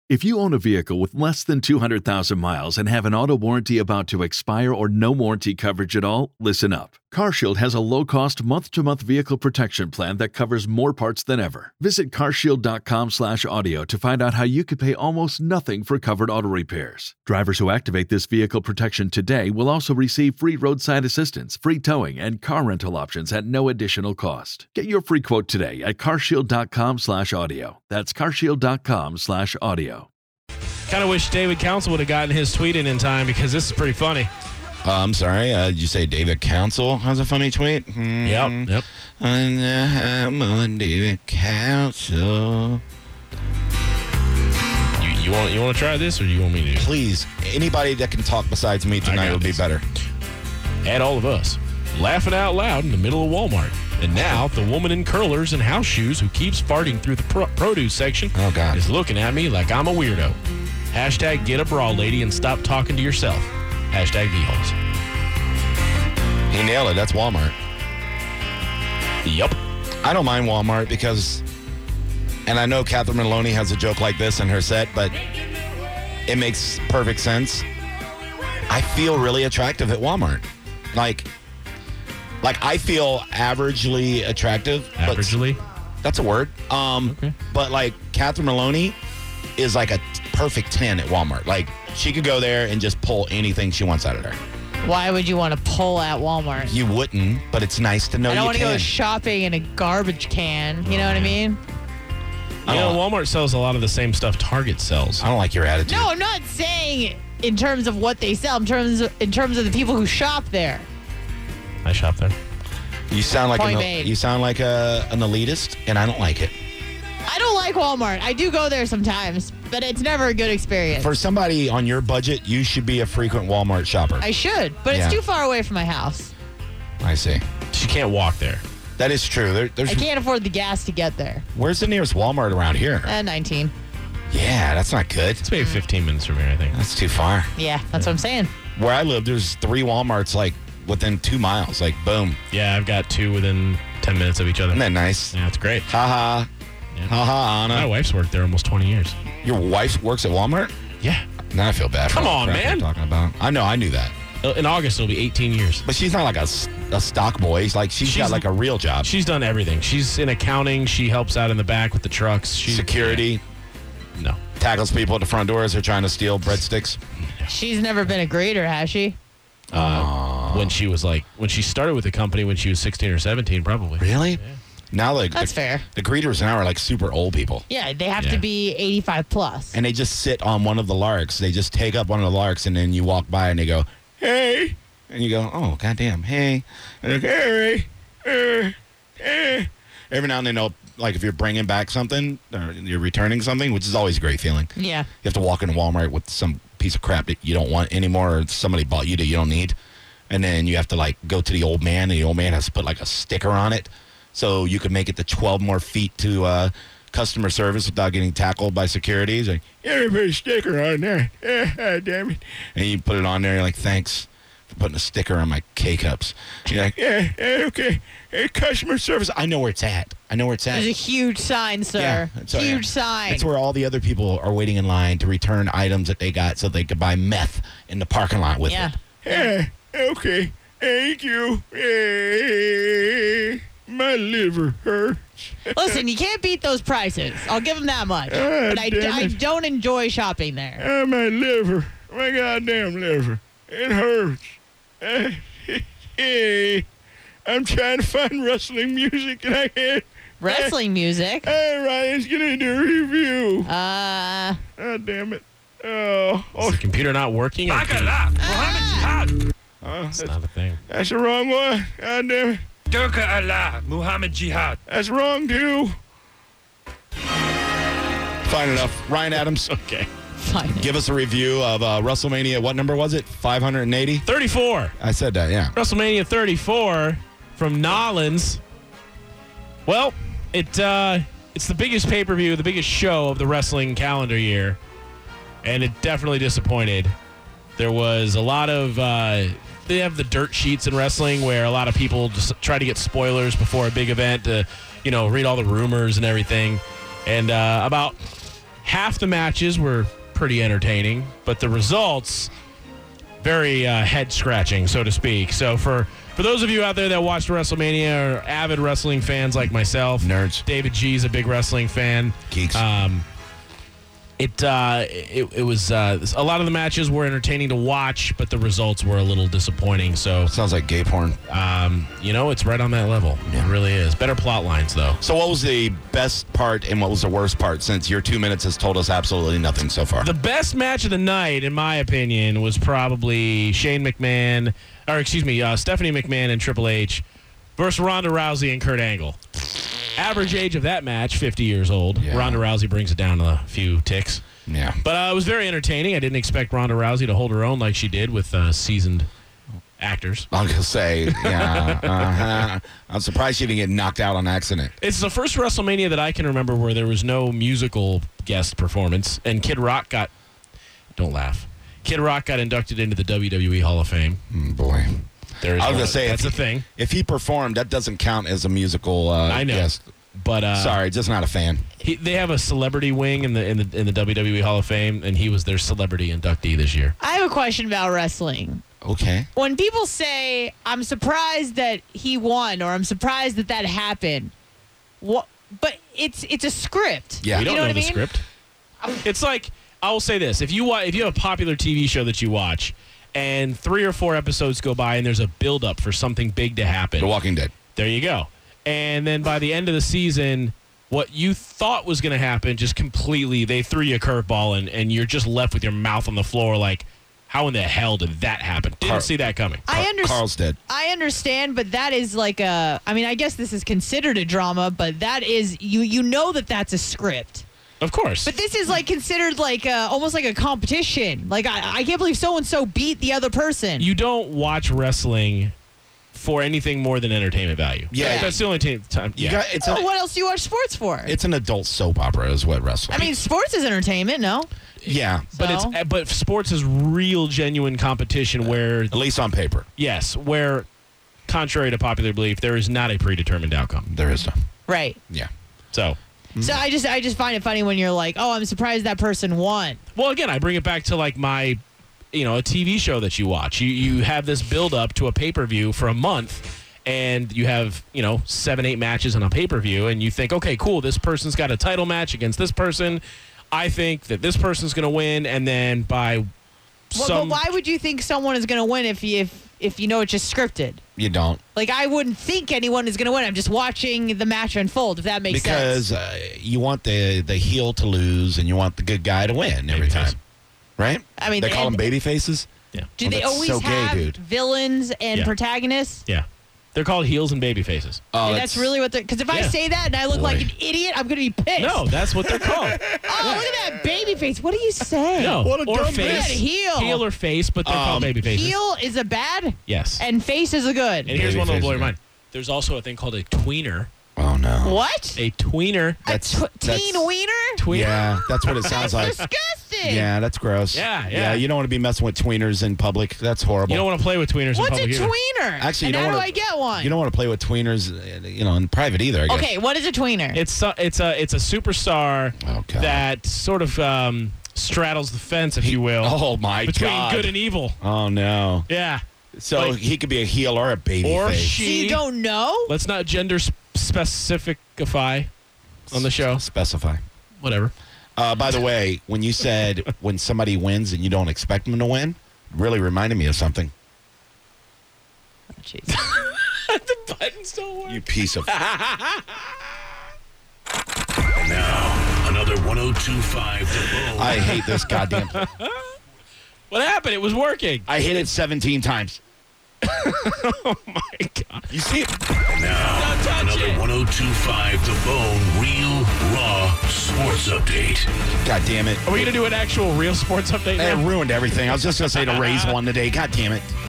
If you own a vehicle with less than 200,000 miles and have an auto warranty about to expire or no warranty coverage at all, listen up. CarShield has a low-cost month-to-month vehicle protection plan that covers more parts than ever. Visit carshield.com/audio to find out how you could pay almost nothing for covered auto repairs. Drivers who activate this vehicle protection today will also receive free roadside assistance, free towing, and car rental options at no additional cost. Get your free quote today at carshield.com/audio. That's carshield.com/audio. Kind of wish David Council would have gotten his tweet in time because this is pretty funny. I'm sorry. Did you say David Council has a funny tweet? Yep. I'm on David Council. You want to try this, or do you want me to? Please, anybody that can talk besides me tonight would be better. And all of us laughing out loud in the middle of Walmart. And now the woman in curlers and house shoes who keeps farting through the produce section is looking at me like I'm a weirdo. Hashtag get a bra, lady, and stop talking to yourself. Hashtag V-holes. He nailed it. That's Walmart. Yup. I don't mind Walmart because, and I know Catherine Maloney has a joke like this in her set, but it makes perfect sense. I feel really attractive at Walmart. Like I feel averagely attractive. Averagely? That's a word. Okay. But like Catherine Maloney is like a perfect 10 at Walmart. Like she could go there and just pull anything she wants out of there. Why would you want to pull at Walmart? You wouldn't, but it's nice to know you can. I don't want to go shopping in a garbage can. You know what I mean? You know, Walmart sells a lot of the same stuff Target sells. I don't like your attitude. No, I'm not saying in terms of what they sell. In terms of the people who shop there. I shop there. You sound like Point an made. elitist, and I don't like it. I don't like Walmart. I do go there sometimes, but it's never a good experience. For somebody on your budget, you should be a frequent Walmart shopper. I should, but Yeah. it's too far away from my house. I see. She can't walk there. That is true. There's I can't afford the gas to get there. Where's the nearest Walmart around here? 19. Yeah, that's not good. It's maybe 15 minutes from here, I think. That's too far. Yeah, that's what I'm saying. Where I live, there's 3 Walmarts like within 2 miles. Like, boom. Yeah, I've got 2 within 10 minutes of each other. Isn't that nice? Yeah, it's great. Ha-ha. Yeah. Ha-ha, Anna. My wife's worked there almost 20 years. Your wife works at Walmart? Yeah. Now I feel bad for Come all the on, crap man. you're talking about. I know, I knew that. In August, it'll be 18 years. But she's not like a stock boy. Like, she's got like a real job. She's done everything. She's in accounting. She helps out in the back with the trucks. Security. No. Tackles people at the front door as they're trying to steal breadsticks. She's never been a greeter, has she? When she started with the company when she was 16 or 17, probably. Really? Yeah. Now That's fair. The greeters now are like super old people. Yeah, they have to be 85 plus. And they just sit on one of the larks. They just take up one of the larks, and then you walk by and they go, hey. And you go, oh, goddamn, hey. And they're like, hey. Every now and then, like if you're bringing back something or you're returning something, which is always a great feeling. Yeah. You have to walk into Walmart with some piece of crap that you don't want anymore, or somebody bought you that you don't need. And then you have to like go to the old man, and the old man has to put like a sticker on it so you can make it the 12 more feet to customer service without getting tackled by security. He's like, yeah, put a sticker on there. Damn it. And you put it on there, you're like, thanks for putting a sticker on my K-Cups. You're like, yeah, okay. Hey, customer service. I know where it's at. There's a huge sign, sir. Yeah, huge sign. It's where all the other people are waiting in line to return items that they got so they could buy meth in the parking lot with it. Yeah, okay. Thank you. Hey, my liver hurts. Listen, you can't beat those prices. I'll give them that much. But I don't enjoy shopping there. Oh, my liver. My goddamn liver. It hurts. Hey, I'm trying to find wrestling music and I can't. Wrestling music? Hey, Ryan's going to do a review. Oh, damn it. Oh. Is the computer not working? That's not a thing. That's the wrong one. God damn it. Durka Allah, Muhammad Jihad. That's wrong, too. Fine enough. Ryan Adams. Okay. fine. Give us a review of WrestleMania. What number was it? 580? 34. I said that, yeah. WrestleMania 34 from Nollins. Well, it's the biggest pay-per-view, the biggest show of the wrestling calendar year, and it definitely disappointed. There was a lot of they have the dirt sheets in wrestling where a lot of people just try to get spoilers before a big event to, read all the rumors and everything. And about half the matches were pretty entertaining, but the results very head-scratching, so to speak. So for those of you out there that watched WrestleMania or avid wrestling fans like myself, Nerds. David G's a big wrestling fan. Geeks. It was a lot of the matches were entertaining to watch, but the results were a little disappointing. So Sounds like gay porn. it's right on that level. It really is. Better plot lines though. So what was the best part and what was the worst part, since your 2 minutes has told us absolutely nothing so far? The best match of the night, in my opinion, was probably Stephanie McMahon and Triple H versus Ronda Rousey and Kurt Angle. Average age of that match, 50 years old. Yeah. Ronda Rousey brings it down a few ticks. Yeah. But it was very entertaining. I didn't expect Ronda Rousey to hold her own like she did with seasoned actors. I'm going to say, yeah. I'm surprised she didn't get knocked out on accident. It's the first WrestleMania that I can remember where there was no musical guest performance, and Kid Rock got... Don't laugh. Kid Rock got inducted into the WWE Hall of Fame. Boy. There is I was going to say, that's if a thing. If he performed, that doesn't count as a musical I know. guest. But Sorry, just not a fan. they have a celebrity wing in the WWE Hall of Fame, and he was their celebrity inductee this year. I have a question about wrestling. Okay. When people say, I'm surprised that he won, or I'm surprised that happened, what? But it's a script. Yeah. We don't You know know what I the mean? script. It's like, I will say this: if you have a popular TV show that you watch, and 3 or 4 episodes go by, and there's a build-up for something big to happen, The Walking Dead. there you go. And then by the end of the season, what you thought was going to happen just completely, they threw you a curveball, and you're just left with your mouth on the floor like, how in the hell did that happen? Didn't see that coming. Carl's dead. I understand, but that is like I guess this is considered a drama, but that is, you know that's a script. Of course. But this is like considered like almost like a competition. Like, I can't believe so-and-so beat the other person. You don't watch wrestling for anything more than entertainment value. Yeah. That's the only time. You Yeah. got, What else do you watch sports for? it's an adult soap opera is what wrestling. I mean, sports is entertainment, no? yeah. But but sports is real, genuine competition where, At least on paper. yes, where, contrary to popular belief, there is not a predetermined outcome. There is no. Right. Yeah. So, So I just find it funny when you're like, oh, I'm surprised that person won. well, again, I bring it back to like my, a TV show that you watch. You have this build up to a pay-per-view for a month, and you have 7-8 matches on a pay-per-view, and you think, okay, cool, this person's got a title match against this person. I think that this person's going to win, and then by But why would you think someone is going to win if you know it's just scripted? You don't. Like, I wouldn't think anyone is going to win. I'm just watching the match unfold, if that makes sense. Because you want the heel to lose and you want the good guy to win every Babyface. time. Right? I mean, they call them and- baby faces? Yeah. Do Oh, they that's always so gay, have dude. villains and Yeah. protagonists? Yeah. They're called heels and baby faces. Oh, And that's really what they're... Because if I Yeah. say that and I look Boy. like an idiot, I'm going to be pissed. No, that's what they're called. Oh, look at that baby face. What are you saying? No, What a or dumb face. bitch. Heel. or face, but they're called baby faces. Heel is a bad, Yes. and face is a good. And here's Baby one that'll face, blow your yeah. mind. There's also a thing called a tweener. Oh, no. What? A tweener. Teen wiener? Tweener. Yeah, that's what it sounds like. Disgusting. Yeah, that's gross. Yeah. You don't want to be messing with tweeners in public. That's horrible. You don't want to play with tweeners What's in a public either. tweener? Actually, you and don't how wanna- do I get one? You don't want to play with tweeners, in private either, I guess. Okay, what is a tweener? It's a superstar Oh, God. that sort of straddles the fence, if you will, Oh, my between God. good and evil. Oh, no. Yeah. So Like- he could be a heel or a baby Or face. she. So you don't know? Let's not gender specify on the show. Specify. Whatever. By the way, when you said when somebody wins and you don't expect them to win, really reminded me of something. Oh, jeez. The buttons don't work. You piece of... Now, another 102.5 The Bone. I hate this goddamn... What happened? It was working. I hit it 17 times. Oh my God. You see it? Now, Don't touch another it. 102.5 The Bone Real Raw Sports Update. God damn it. Are we going to do an actual real sports update now? It ruined everything. I was just going to say to raise one today. God damn it.